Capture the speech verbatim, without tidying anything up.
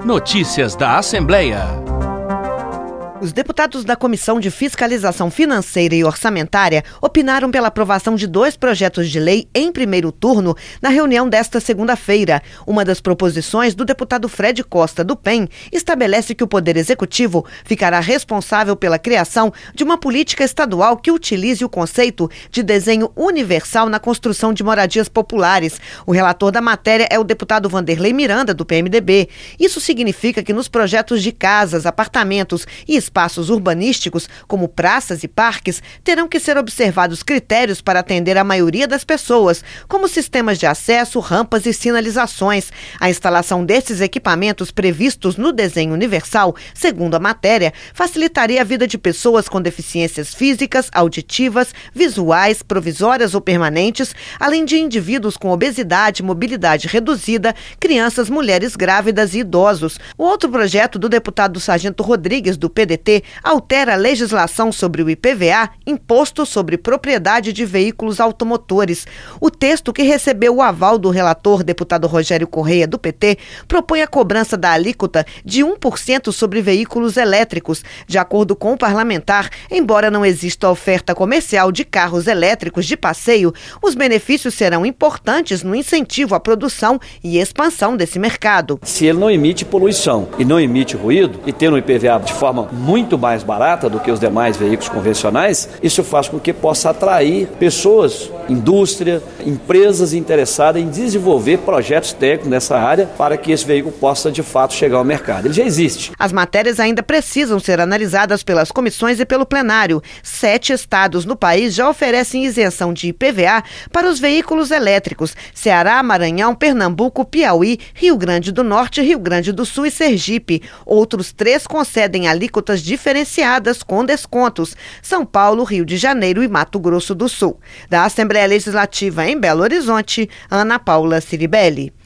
Notícias da Assembleia. Os deputados da Comissão de Fiscalização Financeira e Orçamentária opinaram pela aprovação de dois projetos de lei em primeiro turno na reunião desta segunda-feira. Uma das proposições do deputado Fred Costa, do P E M, estabelece que o Poder Executivo ficará responsável pela criação de uma política estadual que utilize o conceito de desenho universal na construção de moradias populares. O relator da matéria é o deputado Vanderlei Miranda, do P M D B. Isso significa que nos projetos de casas, apartamentos e espaços urbanísticos, como praças e parques, terão que ser observados critérios para atender a maioria das pessoas, como sistemas de acesso, rampas e sinalizações. A instalação desses equipamentos previstos no desenho universal, segundo a matéria, facilitaria a vida de pessoas com deficiências físicas, auditivas, visuais, provisórias ou permanentes, além de indivíduos com obesidade, mobilidade reduzida, crianças, mulheres grávidas e idosos. O outro projeto do deputado Sargento Rodrigues, do P D T, altera a legislação sobre o I P V A, Imposto sobre Propriedade de Veículos Automotores. O texto, que recebeu o aval do relator, deputado Rogério Correia, do P T, propõe a cobrança da alíquota de um por cento sobre veículos elétricos. De acordo com o parlamentar, embora não exista oferta comercial de carros elétricos de passeio, os benefícios serão importantes no incentivo à produção e expansão desse mercado. Se ele não emite poluição e não emite ruído, e tem um I P V A de forma muito mais barata do que os demais veículos convencionais, isso faz com que possa atrair pessoas, indústria, empresas interessadas em desenvolver projetos técnicos nessa área para que esse veículo possa de fato chegar ao mercado. Ele já existe. As matérias ainda precisam ser analisadas pelas comissões e pelo plenário. Sete estados no país já oferecem isenção de I P V A para os veículos elétricos: Ceará, Maranhão, Pernambuco, Piauí, Rio Grande do Norte, Rio Grande do Sul e Sergipe. Outros três concedem alíquotas diferenciadas com descontos: São Paulo, Rio de Janeiro e Mato Grosso do Sul. Da Assembleia Legislativa em Belo Horizonte, Ana Paula Ciribelli.